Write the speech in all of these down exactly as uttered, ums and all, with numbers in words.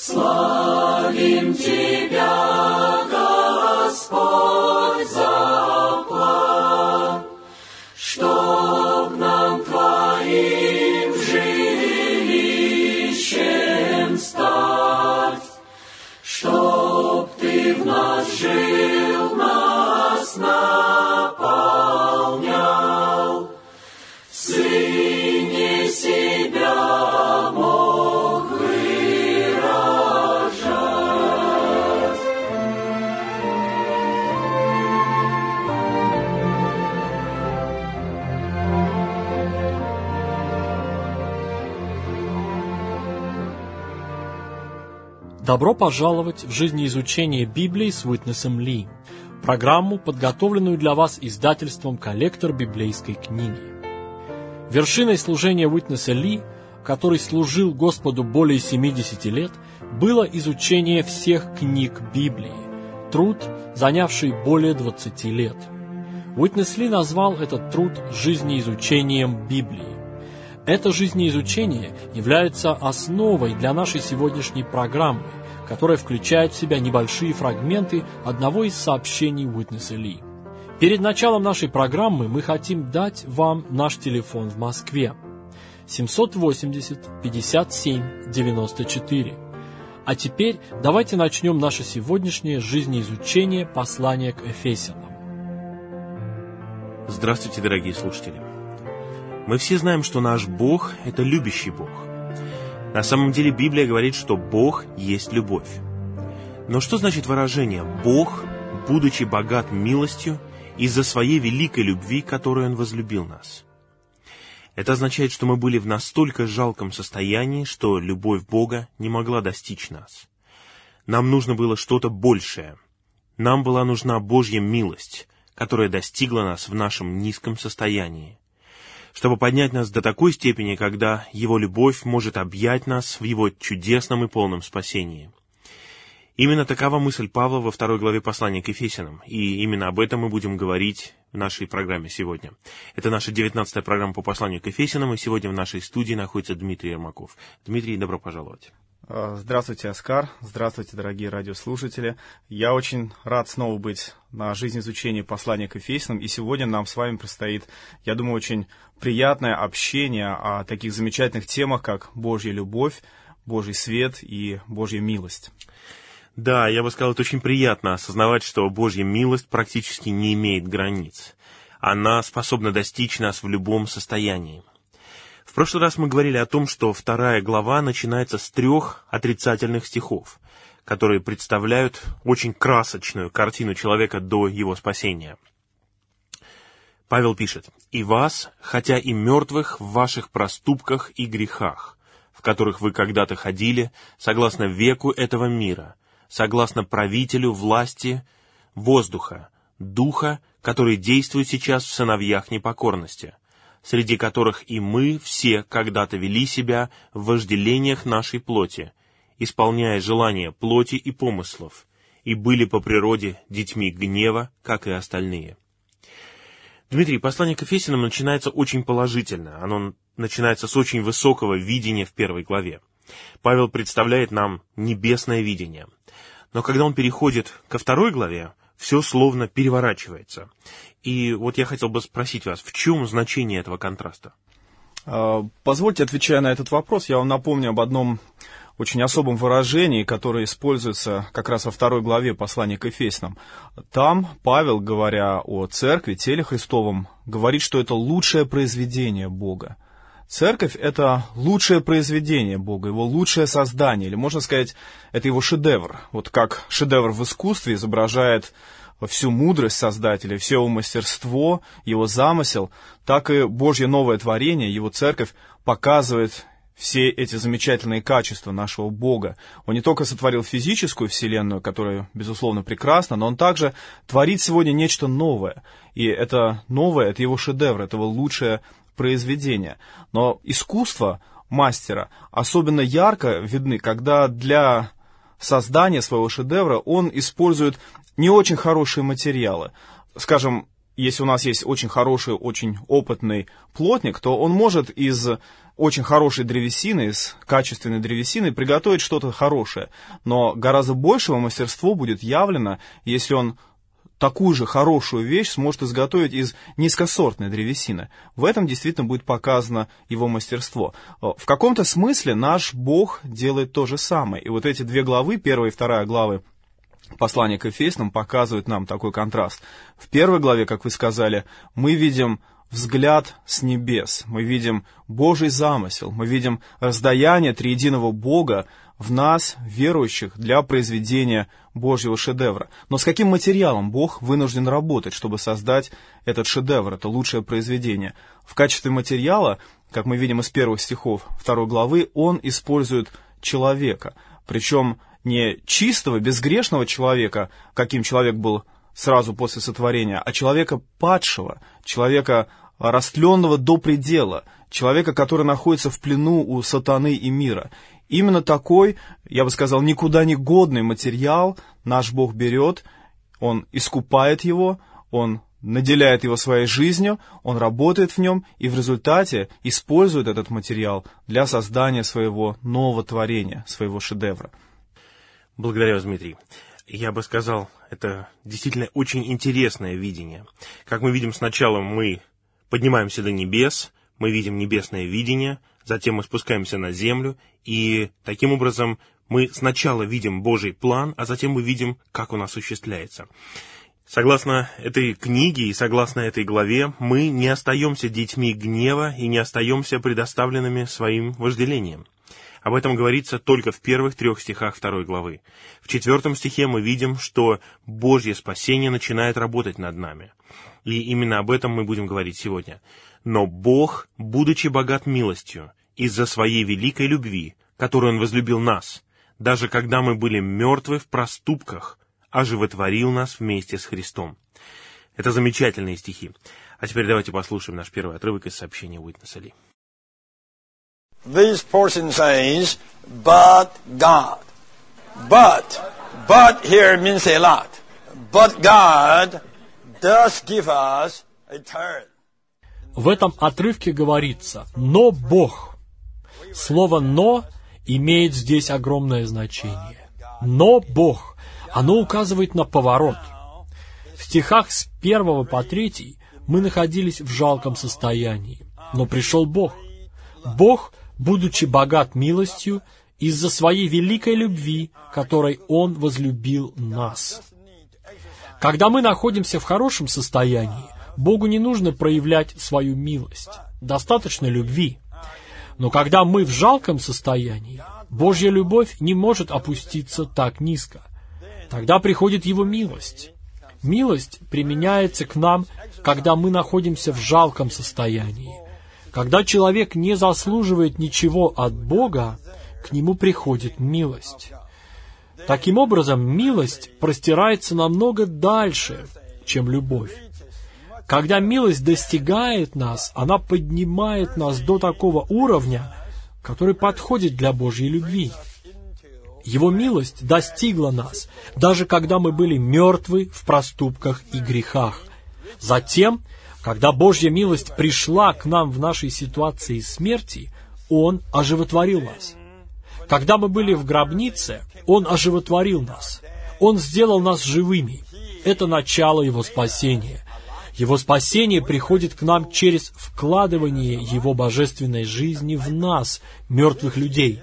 Славим Тебя, Господь, за план, чтоб нам Твоим жилищем стать, чтоб Ты в нас жил, нас наполнял, в Сыне себя мог выражать. Добро пожаловать в жизнеизучение Библии с Уитнесом Ли, программу, подготовленную для вас издательством «Коллектор библейской книги». Вершиной служения Уитнеса Ли, который служил Господу более семидесяти лет, было изучение всех книг Библии, труд, занявший более двадцати лет. Уитнес Ли назвал этот труд жизнеизучением Библии. Это жизнеизучение является основой для нашей сегодняшней программы, которая включает в себя небольшие фрагменты одного из сообщений Уитнеса Ли. Перед началом нашей программы мы хотим дать вам наш телефон в Москве семь восемьдесят пятьдесят семь девяносто четыре. А теперь давайте начнем наше сегодняшнее жизнеизучение послания к Ефесянам. Здравствуйте, дорогие слушатели! Мы все знаем, что наш Бог – это любящий Бог. На самом деле Библия говорит, что Бог есть любовь. Но что значит выражение «Бог, будучи богат милостью, из-за своей великой любви, которой Он возлюбил нас»? Это означает, что мы были в настолько жалком состоянии, что любовь Бога не могла достичь нас. Нам нужно было что-то большее. Нам была нужна Божья милость, которая достигла нас в нашем низком состоянии, чтобы поднять нас до такой степени, когда Его любовь может объять нас в Его чудесном и полном спасении. Именно такова мысль Павла во второй главе послания к Ефесянам, и именно об этом мы будем говорить в нашей программе сегодня. Это наша девятнадцатая программа по посланию к Ефесянам, и сегодня в нашей студии находится Дмитрий Ермаков. Дмитрий, добро пожаловать. Здравствуйте, Оскар. Здравствуйте, дорогие радиослушатели. Я очень рад снова быть на жизнеизучении послания к Ефесянам, и сегодня нам с вами предстоит, я думаю, очень приятное общение о таких замечательных темах, как Божья любовь, Божий свет и Божья милость. Да, я бы сказал, это очень приятно осознавать, что Божья милость практически не имеет границ. Она способна достичь нас в любом состоянии. В прошлый раз мы говорили о том, что вторая глава начинается с трех отрицательных стихов, которые представляют очень красочную картину человека до его спасения. Павел пишет: «И вас, хотя и мертвых в ваших проступках и грехах, в которых вы когда-то ходили, согласно веку этого мира, согласно правителю власти воздуха, духа, который действует сейчас в сыновьях непокорности, среди которых и мы все когда-то вели себя в вожделениях нашей плоти, исполняя желания плоти и помыслов, и были по природе детьми гнева, как и остальные». Дмитрий, послание к Ефесянам начинается очень положительно. Оно начинается с очень высокого видения в первой главе. Павел представляет нам небесное видение. Но когда он переходит ко второй главе, все словно переворачивается. И вот я хотел бы спросить вас, в чем значение этого контраста? Позвольте, отвечая на этот вопрос, я вам напомню об одном очень особом выражении, которое используется как раз во второй главе послания к Ефесянам. Там Павел, говоря о церкви, теле Христовом, говорит, что это лучшее произведение Бога. Церковь — это лучшее произведение Бога, его лучшее создание, или, можно сказать, это его шедевр. Вот как шедевр в искусстве изображает всю мудрость Создателя, все его мастерство, его замысел, так и Божье новое творение, его церковь, показывает все эти замечательные качества нашего Бога. Он не только сотворил физическую вселенную, которая, безусловно, прекрасна, но он также творит сегодня нечто новое. И это новое, это его шедевр, это его лучшее произведение. Но искусство мастера особенно ярко видны, когда для создания своего шедевра он использует не очень хорошие материалы. Скажем, если у нас есть очень хороший, очень опытный плотник, то он может из очень хорошей древесины, из качественной древесины, приготовить что-то хорошее. Но гораздо большего мастерство будет явлено, если он такую же хорошую вещь сможет изготовить из низкосортной древесины. В этом действительно будет показано его мастерство. В каком-то смысле наш Бог делает то же самое. И вот эти две главы, первая и вторая главы послания к Ефесянам, показывают нам такой контраст. В первой главе, как вы сказали, мы видим взгляд с небес, мы видим Божий замысел, мы видим раздаяние триединого Бога в нас, верующих, для произведения Божьего шедевра. Но с каким материалом Бог вынужден работать, чтобы создать этот шедевр, это лучшее произведение? В качестве материала, как мы видим из первых стихов второй главы, Он использует человека, причем не чистого, безгрешного человека, каким человек был сразу после сотворения, а человека падшего, человека растленного до предела, человека, который находится в плену у сатаны и мира. Именно такой, я бы сказал, никуда не годный материал наш Бог берет, Он искупает его, Он наделяет его своей жизнью, Он работает в нем и в результате использует этот материал для создания своего нового творения, своего шедевра. Благодарю вас, Дмитрий. Я бы сказал, это действительно очень интересное видение. Как мы видим, сначала мы поднимаемся до небес, мы видим небесное видение, затем мы спускаемся на землю, и таким образом мы сначала видим Божий план, а затем мы видим, как он осуществляется. Согласно этой книге и согласно этой главе, мы не остаемся детьми гнева и не остаемся предоставленными своим вожделениям. Об этом говорится только в первых трех стихах второй главы. В четвертом стихе мы видим, что Божье спасение начинает работать над нами. И именно об этом мы будем говорить сегодня. Но Бог, будучи богат милостью, из-за своей великой любви, которую Он возлюбил нас, даже когда мы были мертвы в проступках, оживотворил нас вместе с Христом. Это замечательные стихи. А теперь давайте послушаем наш первый отрывок из сообщения Уитнеса Ли. This portion says, but God. But, but here means a lot. But God does give us a turn. В этом отрывке говорится «но Бог». Слово «но» имеет здесь огромное значение. «Но Бог». Оно указывает на поворот. В стихах с первого по третий мы находились в жалком состоянии, но пришел Бог. Бог, будучи богат милостью, из-за своей великой любви, которой Он возлюбил нас. Когда мы находимся в хорошем состоянии, Богу не нужно проявлять свою милость. Достаточно любви. Но когда мы в жалком состоянии, Божья любовь не может опуститься так низко. Тогда приходит Его милость. Милость применяется к нам, когда мы находимся в жалком состоянии. Когда человек не заслуживает ничего от Бога, к нему приходит милость. Таким образом, милость простирается намного дальше, чем любовь. Когда милость достигает нас, она поднимает нас до такого уровня, который подходит для Божьей любви. Его милость достигла нас, даже когда мы были мертвы в проступках и грехах. Затем, когда Божья милость пришла к нам в нашей ситуации смерти, Он оживотворил нас. Когда мы были в гробнице, Он оживотворил нас. Он сделал нас живыми. Это начало Его спасения. Его спасение приходит к нам через вкладывание Его божественной жизни в нас, мертвых людей.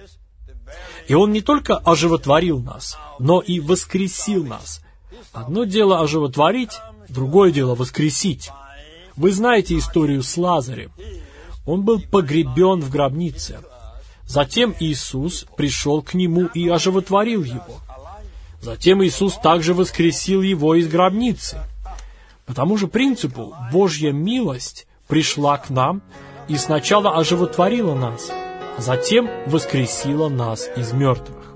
И Он не только оживотворил нас, но и воскресил нас. Одно дело оживотворить, другое дело воскресить. Вы знаете историю с Лазарем. Он был погребен в гробнице. Затем Иисус пришел к нему и оживотворил его. Затем Иисус также воскресил его из гробницы. По тому же принципу Божья милость пришла к нам и сначала оживотворила нас, а затем воскресила нас из мертвых.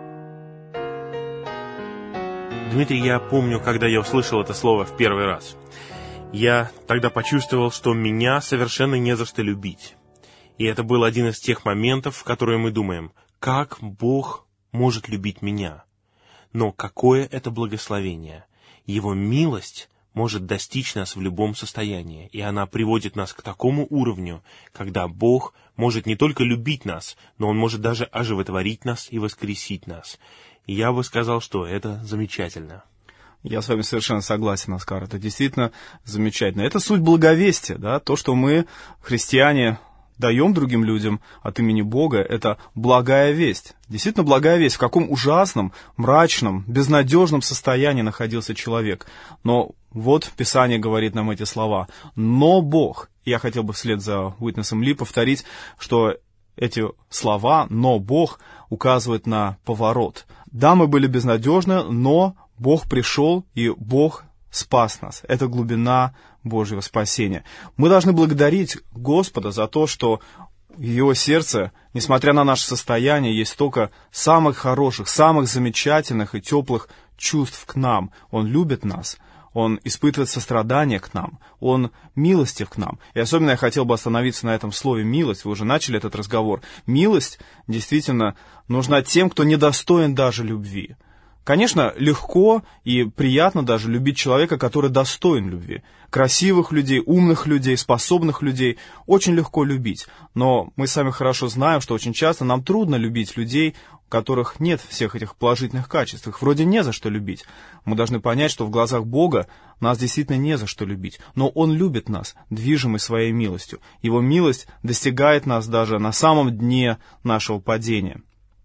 Дмитрий, я помню, когда я услышал это слово в первый раз. Я тогда почувствовал, что меня совершенно не за что любить. И это был один из тех моментов, в которые мы думаем, как Бог может любить меня. Но какое это благословение! Его милость может достичь нас в любом состоянии, и она приводит нас к такому уровню, когда Бог может не только любить нас, но Он может даже оживотворить нас и воскресить нас. И я бы сказал, что это замечательно. Я с вами совершенно согласен, Оскар. Это действительно замечательно. Это суть благовестия, да, то, что мы, христиане, даем другим людям от имени Бога, это благая весть. Действительно благая весть, в каком ужасном, мрачном, безнадежном состоянии находился человек. Но вот Писание говорит нам эти слова. Но Бог, я хотел бы вслед за Уитнесом Ли повторить, что эти слова «но Бог» указывают на поворот. Да, мы были безнадежны, но Бог пришел, и Бог спас нас. Это глубина Божьего спасения. Мы должны благодарить Господа за то, что в Его сердце, несмотря на наше состояние, есть столько самых хороших, самых замечательных и теплых чувств к нам. Он любит нас, Он испытывает сострадание к нам, Он милостив к нам. И особенно я хотел бы остановиться на этом слове «милость». Вы уже начали этот разговор. Милость действительно нужна тем, кто недостоин даже любви. Конечно, легко и приятно даже любить человека, который достоин любви. Красивых людей, умных людей, способных людей очень легко любить. Но мы сами хорошо знаем, что очень часто нам трудно любить людей, у которых нет всех этих положительных качеств. Их вроде не за что любить. Мы должны понять, что в глазах Бога нас действительно не за что любить. Но Он любит нас, движимый своей милостью. Его милость достигает нас даже на самом дне нашего падения.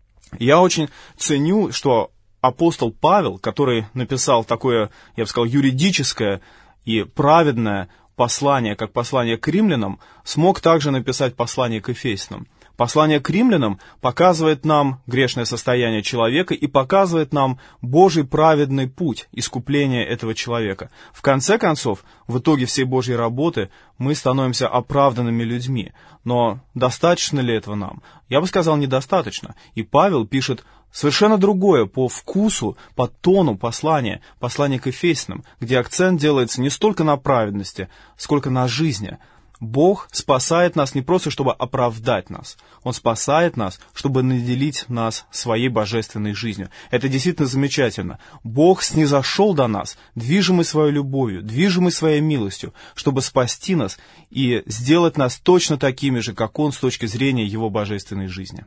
Я очень ценю, что апостол Павел, который написал такое, я бы сказал, юридическое и праведное послание, как послание к римлянам, смог также написать послание к Ефесянам. Послание к римлянам показывает нам грешное состояние человека и показывает нам Божий праведный путь искупления этого человека. В конце концов, в итоге всей Божьей работы мы становимся оправданными людьми. Но достаточно ли этого нам? Я бы сказал, недостаточно. И Павел пишет совершенно другое по вкусу, по тону послания, послание к Ефесянам, где акцент делается не столько на праведности, сколько на жизни. Бог спасает нас не просто, чтобы оправдать нас. Он спасает нас, чтобы наделить нас своей божественной жизнью. Это действительно замечательно. Бог снизошел до нас, движимый своей любовью, движимый своей милостью, чтобы спасти нас и сделать нас точно такими же, как Он с точки зрения Его божественной жизни.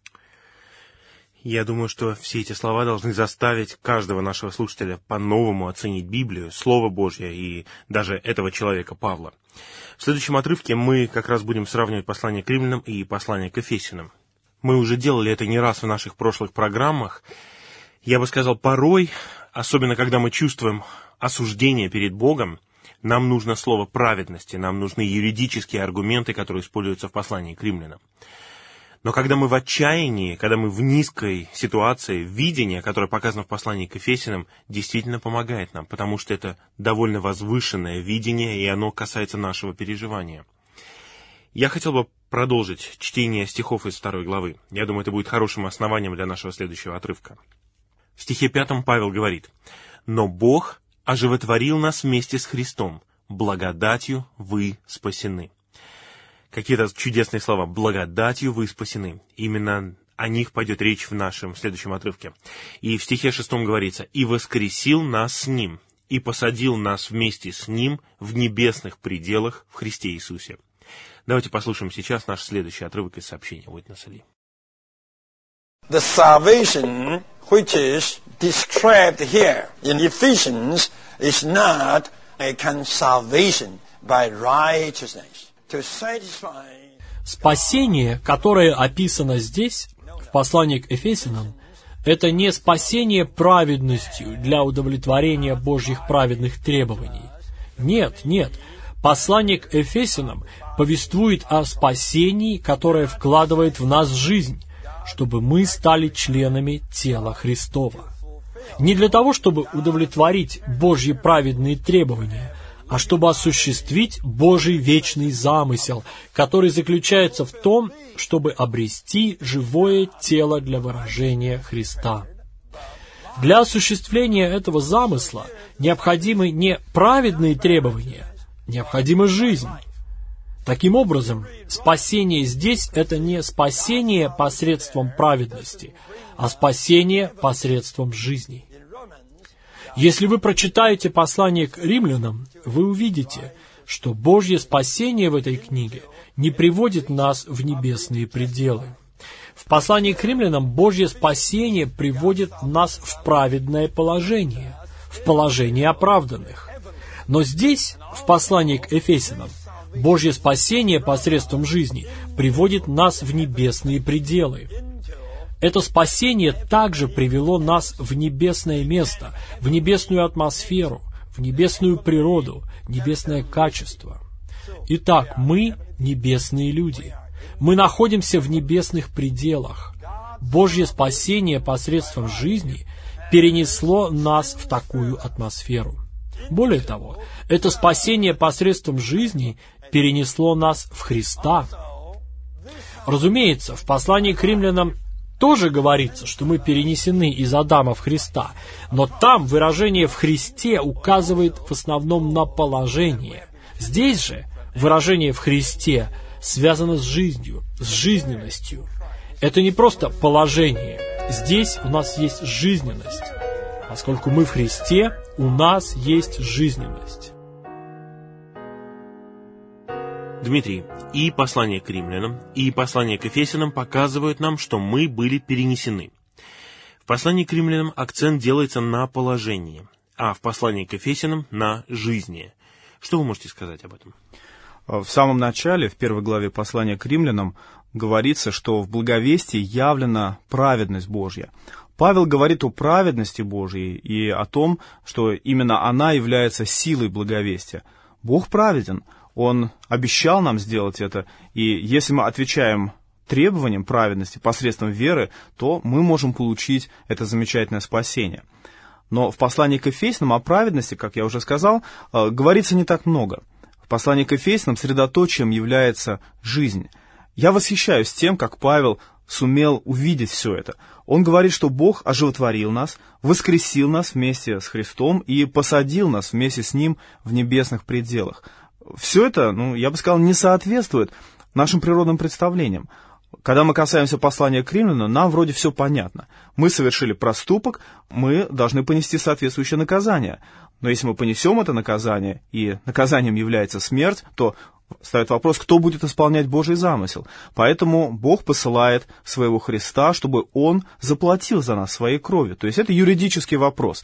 Я думаю, что все эти слова должны заставить каждого нашего слушателя по-новому оценить Библию, Слово Божье и даже этого человека Павла. В следующем отрывке мы как раз будем сравнивать послание к римлянам и послание к Ефесянам. Мы уже делали это не раз в наших прошлых программах. Я бы сказал, порой, особенно когда мы чувствуем осуждение перед Богом, нам нужно слово праведности, нам нужны юридические аргументы, которые используются в послании к римлянам. Но когда мы в отчаянии, когда мы в низкой ситуации, видение, которое показано в послании к Ефесянам, действительно помогает нам, потому что это довольно возвышенное видение, и оно касается нашего переживания. Я хотел бы продолжить чтение стихов из второй главы. Я думаю, это будет хорошим основанием для нашего следующего отрывка. В стихе пятом Павел говорит: «Но Бог оживотворил нас вместе с Христом, благодатью вы спасены». Какие-то чудесные слова. «Благодатью вы спасены». Именно о них пойдет речь в нашем следующем отрывке. И в стихе шестом говорится: «И воскресил нас с Ним, и посадил нас вместе с Ним в небесных пределах в Христе Иисусе». Давайте послушаем сейчас наш следующий отрывок из сообщения Уитнеса Ли. The salvation which is described here in Ephesians is not a salvation by righteousness. Спасение, которое описано здесь, в послании к Ефесянам, это не спасение праведностью для удовлетворения Божьих праведных требований. Нет, нет. Послание к Ефесянам повествует о спасении, которое вкладывает в нас жизнь, чтобы мы стали членами тела Христова. Не для того, чтобы удовлетворить Божьи праведные требования, а чтобы осуществить Божий вечный замысел, который заключается в том, чтобы обрести живое тело для выражения Христа. Для осуществления этого замысла необходимы не праведные требования, необходима жизнь. Таким образом, спасение здесь — это не спасение посредством праведности, а спасение посредством жизни. Если вы прочитаете послание к римлянам, вы увидите, что Божье спасение в этой книге не приводит нас в небесные пределы. В послании к римлянам Божье спасение приводит нас в праведное положение, в положение оправданных. Но здесь, в послании к Ефесянам, Божье спасение посредством жизни приводит нас в небесные пределы. Это спасение также привело нас в небесное место, в небесную атмосферу, в небесную природу, небесное качество. Итак, мы небесные люди. Мы находимся в небесных пределах. Божье спасение посредством жизни перенесло нас в такую атмосферу. Более того, это спасение посредством жизни перенесло нас в Христа. Разумеется, в послании к римлянам тоже говорится, что мы перенесены из Адама в Христа, но там выражение «в Христе» указывает в основном на положение. Здесь же выражение «в Христе» связано с жизнью, с жизненностью. Это не просто положение. Здесь у нас есть жизненность. Поскольку мы в Христе, у нас есть жизненность. Дмитрий, и послание к римлянам, и послание к Ефесянам показывают нам, что мы были перенесены. В послании к римлянам акцент делается на положении, а в послании к Ефесянам на жизни. Что вы можете сказать об этом? В самом начале, в первой главе послания к римлянам, говорится, что в благовестии явлена праведность Божья. Павел говорит о праведности Божьей и о том, что именно она является силой благовестия. Бог праведен, Он обещал нам сделать это, и если мы отвечаем требованиям праведности посредством веры, то мы можем получить это замечательное спасение. Но в послании к Ефесянам о праведности, как я уже сказал, говорится не так много. В послании к Ефесянам средоточием является жизнь. Я восхищаюсь тем, как Павел сумел увидеть все это. Он говорит, что Бог оживотворил нас, воскресил нас вместе с Христом и посадил нас вместе с Ним в небесных пределах. Все это, ну, я бы сказал, не соответствует нашим природным представлениям. Когда мы касаемся послания к римлянам, нам вроде все понятно. Мы совершили проступок, мы должны понести соответствующее наказание. Но если мы понесем это наказание, и наказанием является смерть, то ставит вопрос, кто будет исполнять Божий замысел. Поэтому Бог посылает своего Христа, чтобы Он заплатил за нас своей кровью. То есть это юридический вопрос.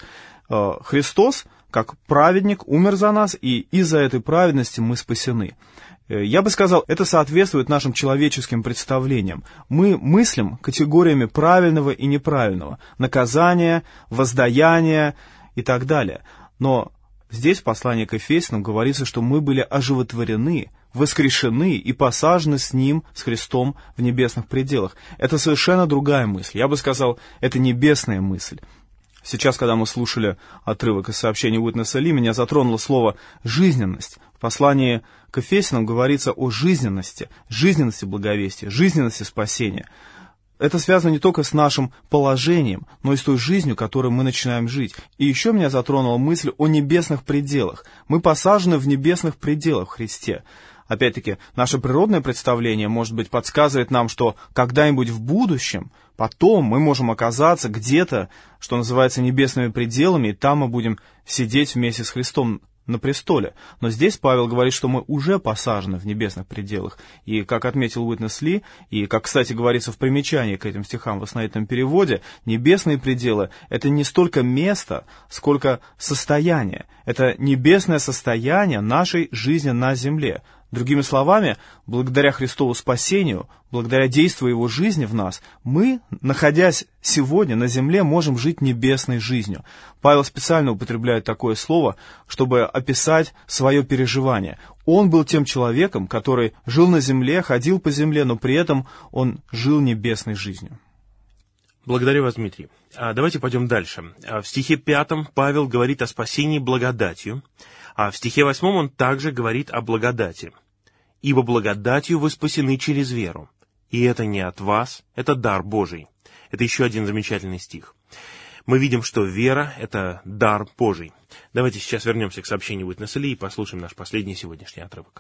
Христос, как праведник, умер за нас, и из-за этой праведности мы спасены. Я бы сказал, это соответствует нашим человеческим представлениям. Мы мыслим категориями правильного и неправильного, наказания, воздаяния и так далее. Но здесь в послании к Ефесянам говорится, что мы были оживотворены, воскрешены и посажены с Ним, с Христом, в небесных пределах. Это совершенно другая мысль. Я бы сказал, это небесная мысль. Сейчас, когда мы слушали отрывок из сообщения Уитнеса Ли, меня затронуло слово «жизненность». В послании к Ефесянам говорится о жизненности, жизненности благовестия, жизненности спасения. Это связано не только с нашим положением, но и с той жизнью, которой мы начинаем жить. И еще меня затронула мысль о небесных пределах. Мы посажены в небесных пределах в Христе. Опять-таки, наше природное представление, может быть, подсказывает нам, что когда-нибудь в будущем, потом мы можем оказаться где-то, что называется, небесными пределами, и там мы будем сидеть вместе с Христом на престоле. Но здесь Павел говорит, что мы уже посажены в небесных пределах. И, как отметил Уитнес Ли, и, как, кстати, говорится в примечании к этим стихам в основательном переводе, небесные пределы — это не столько место, сколько состояние. Это небесное состояние нашей жизни на земле. Другими словами, благодаря Христову спасению, благодаря действию Его жизни в нас, мы, находясь сегодня на земле, можем жить небесной жизнью. Павел специально употребляет такое слово, чтобы описать свое переживание. Он был тем человеком, который жил на земле, ходил по земле, но при этом он жил небесной жизнью. Благодарю вас, Дмитрий. А давайте пойдем дальше. В стихе пятом Павел говорит о спасении благодатью, а в стихе восьмом он также говорит о благодати. «Ибо благодатью вы спасены через веру, и это не от вас, это дар Божий». Это еще один замечательный стих. Мы видим, что вера — это дар Божий. Давайте сейчас вернемся к сообщению Уитнеса Ли и послушаем наш последний сегодняшний отрывок.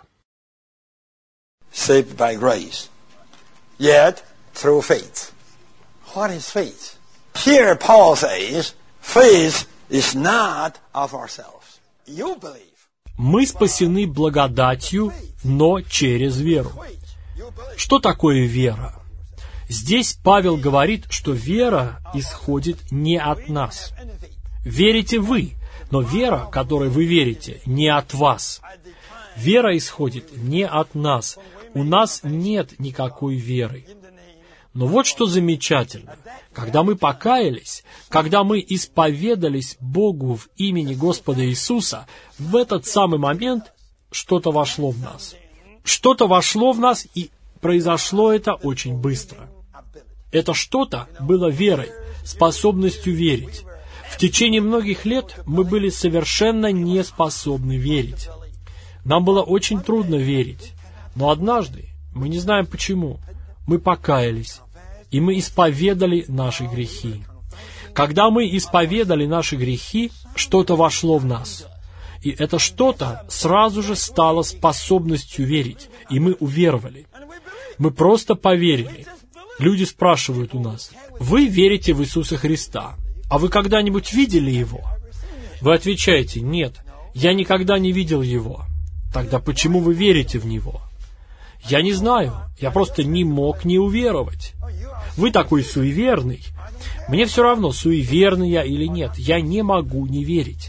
Saved by grace, yet through faith. What is faith? Here Paul says, faith It's not of ourselves. You believe. Мы спасены благодатью, но через веру. Что такое вера? Здесь Павел говорит, что вера исходит не от нас. Верите вы, но вера, которой вы верите, не от вас. Вера исходит не от нас. У нас нет никакой веры. Но вот что замечательно. Когда мы покаялись, когда мы исповедались Богу в имени Господа Иисуса, в этот самый момент что-то вошло в нас. Что-то вошло в нас, и произошло это очень быстро. Это что-то было верой, способностью верить. В течение многих лет мы были совершенно не способны верить. Нам было очень трудно верить. Но однажды, мы не знаем почему, мы покаялись, и мы исповедали наши грехи. Когда мы исповедали наши грехи, что-то вошло в нас. И это что-то сразу же стало способностью верить, и мы уверовали. Мы просто поверили. Люди спрашивают у нас: вы верите в Иисуса Христа, а вы когда-нибудь видели Его? Вы отвечаете: нет, я никогда не видел Его. Тогда почему вы верите в Него? Я не знаю, я просто не мог не уверовать. Вы такой суеверный. Мне все равно, суеверный я или нет, я не могу не верить.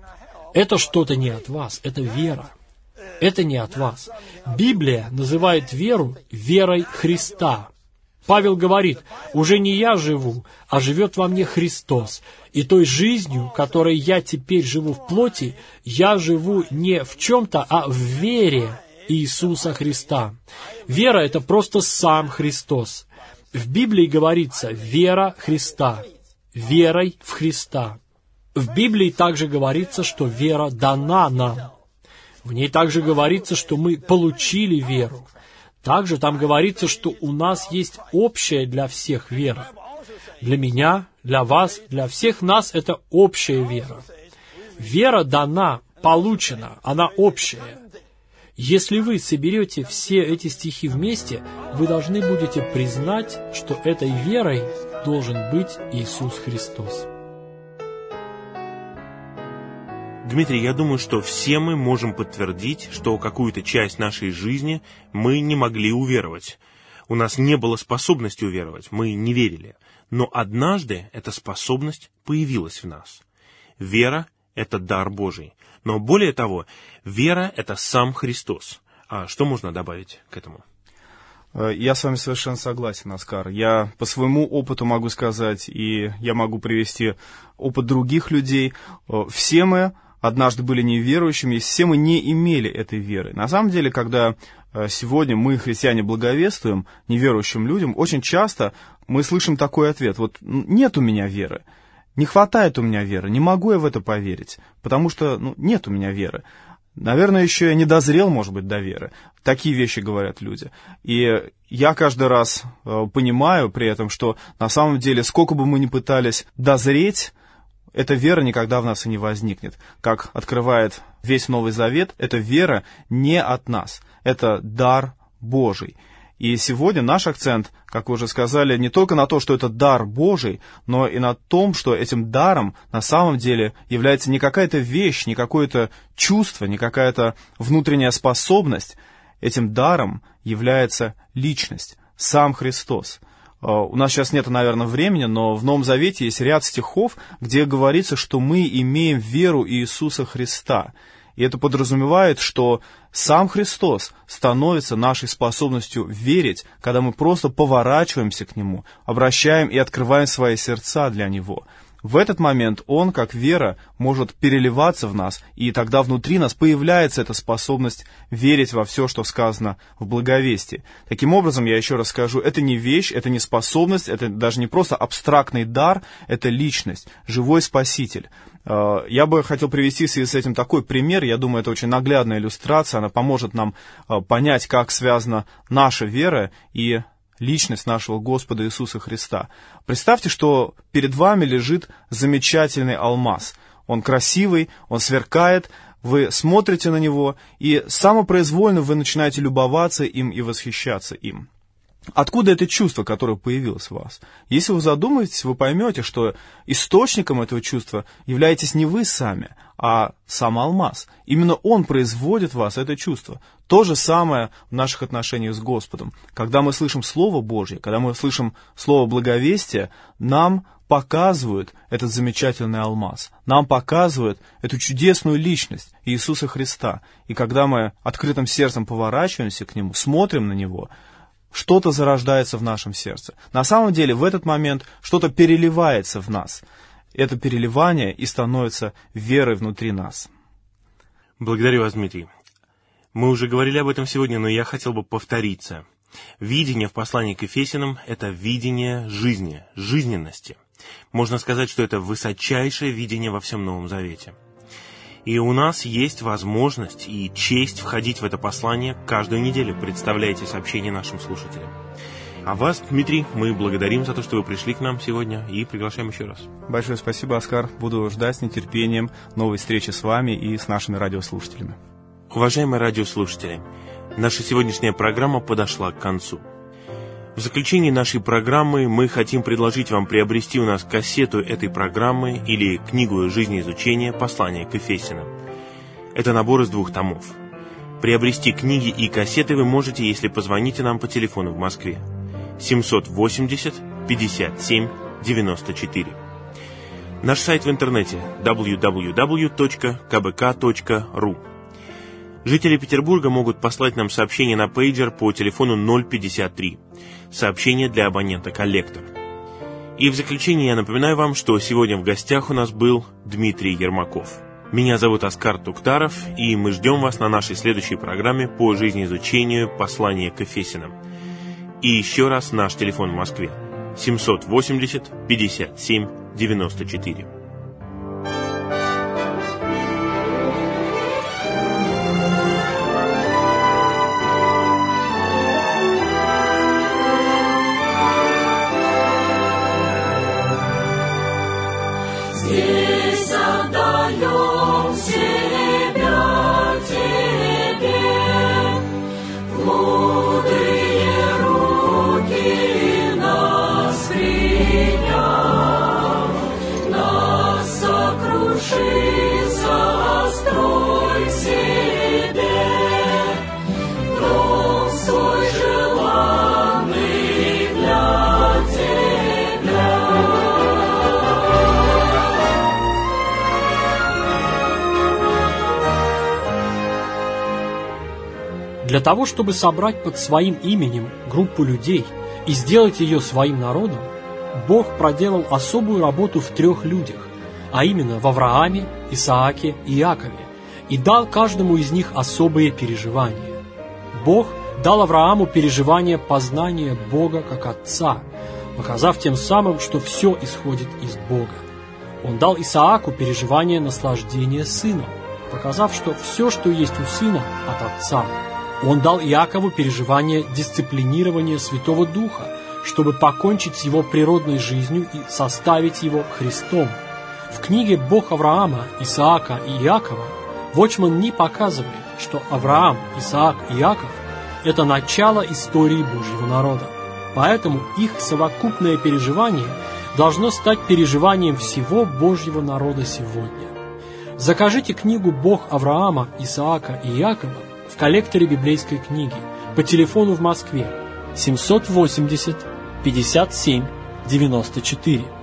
Это что-то не от вас, это вера. Это не от вас. Библия называет веру верой Христа. Павел говорит: уже не я живу, а живет во мне Христос. И той жизнью, которой я теперь живу в плоти, я живу не в чем-то, а в вере Иисуса Христа. Вера — это просто сам Христос. В Библии говорится «вера Христа», «верой в Христа». В Библии также говорится, что вера дана нам. В ней также говорится, что мы получили веру. Также там говорится, что у нас есть общая для всех вера. Для меня, для вас, для всех нас это общая вера. Вера дана, получена, она общая. Если вы соберете все эти стихи вместе, вы должны будете признать, что этой верой должен быть Иисус Христос. Дмитрий, я думаю, что все мы можем подтвердить, что какую-то часть нашей жизни мы не могли уверовать. У нас не было способности уверовать, мы не верили. Но однажды эта способность появилась в нас. Вера — это дар Божий. Но более того, вера — это сам Христос. А что можно добавить к этому? Я с вами совершенно согласен, Оскар. Я по своему опыту могу сказать, и я могу привести опыт других людей. Все мы однажды были неверующими, и все мы не имели этой веры. На самом деле, когда сегодня мы, христиане, благовествуем неверующим людям, очень часто мы слышим такой ответ: вот нет у меня веры. Не хватает у меня веры, не могу я в это поверить, потому что ну, нет у меня веры. Наверное, еще я не дозрел, может быть, до веры. Такие вещи говорят люди. И я каждый раз э, понимаю при этом, что на самом деле, сколько бы мы ни пытались дозреть, эта вера никогда в нас и не возникнет. Как открывает весь Новый Завет, эта вера не от нас, это дар Божий. И сегодня наш акцент, как вы уже сказали, не только на то, что это дар Божий, но и на том, что этим даром на самом деле является не какая-то вещь, не какое-то чувство, не какая-то внутренняя способность. Этим даром является личность, сам Христос. У нас сейчас нет, наверное, времени, но в Новом Завете есть ряд стихов, где говорится, что мы имеем веру Иисуса Христа. И это подразумевает, что сам Христос становится нашей способностью верить, когда мы просто поворачиваемся к Нему, обращаем и открываем свои сердца для Него. В этот момент Он, как вера, может переливаться в нас, и тогда внутри нас появляется эта способность верить во все, что сказано в благовестии. Таким образом, я еще раз скажу, это не вещь, это не способность, это даже не просто абстрактный дар, это личность, живой Спаситель. Я бы хотел привести в связи с этим такой пример, я думаю, это очень наглядная иллюстрация, она поможет нам понять, как связана наша вера и личность нашего Господа Иисуса Христа. Представьте, что перед вами лежит замечательный алмаз. Он красивый, он сверкает, вы смотрите на него, и самопроизвольно вы начинаете любоваться им и восхищаться им. Откуда это чувство, которое появилось в вас? Если вы задумаетесь, вы поймете, что источником этого чувства являетесь не вы сами, а сам алмаз. Именно он производит в вас это чувство. То же самое в наших отношениях с Господом. Когда мы слышим Слово Божье, когда мы слышим Слово благовестия, нам показывают этот замечательный алмаз. Нам показывают эту чудесную личность Иисуса Христа. И когда мы открытым сердцем поворачиваемся к Нему, смотрим на Него, что-то зарождается в нашем сердце. На самом деле в этот момент что-то переливается в нас. Это переливание и становится верой внутри нас. Благодарю вас, Дмитрий. Мы уже говорили об этом сегодня, но я хотел бы повториться. Видение в послании к Ефесянам — это видение жизни, жизненности. Можно сказать, что это высочайшее видение во всем Новом Завете. И у нас есть возможность и честь входить в это послание каждую неделю, представляете сообщения нашим слушателям. А вас, Дмитрий, мы благодарим за то, что вы пришли к нам сегодня, и приглашаем еще раз. Большое спасибо, Оскар. Буду ждать с нетерпением новой встречи с вами и с нашими радиослушателями. Уважаемые радиослушатели, наша сегодняшняя программа подошла к концу. В заключении нашей программы мы хотим предложить вам приобрести у нас кассету этой программы или книгу жизнеизучения «Послание к Ефесянам». Это набор из двух томов. Приобрести книги и кассеты вы можете, если позвоните нам по телефону в Москве семьсот восемьдесят пятьдесят семь девяносто четыре. Наш сайт в интернете дабл ю дабл ю дабл ю точка ка бэ ка точка ру. Жители Петербурга могут послать нам сообщение на пейджер по телефону ноль пятьдесят три. Сообщение для абонента «Коллектор». И в заключение я напоминаю вам, что сегодня в гостях у нас был Дмитрий Ермаков. Меня зовут Оскар Туктаров, и мы ждем вас на нашей следующей программе по жизнеизучению «Послание к Ефесянам». И еще раз наш телефон в Москве семьсот восемьдесят пятьдесят семь девяносто четыре. Здесь отдаем себя Тебе, в мудрые руки нас приняв, нас сокруши, сострой себе, дом свой желанный для Тебя. Для того, чтобы собрать под своим именем группу людей и сделать ее своим народом, Бог проделал особую работу в трех людях, а именно в Аврааме, Исааке и Иакове, и дал каждому из них особые переживания. Бог дал Аврааму переживание познания Бога как Отца, показав тем самым, что все исходит из Бога. Он дал Исааку переживание наслаждения сыном, показав, что все, что есть у сына, от Отца. Он дал Иакову переживание дисциплинирования Святого Духа, чтобы покончить с его природной жизнью и составить его Христом. В книге «Бог Авраама, Исаака и Иакова» Watchman Nee показывает, что Авраам, Исаак и Иаков – это начало истории Божьего народа. Поэтому их совокупное переживание должно стать переживанием всего Божьего народа сегодня. Закажите книгу «Бог Авраама, Исаака и Иакова» в коллекторе библейской книги по телефону в Москве семьсот восемьдесят пятьдесят семь девяносто четыре.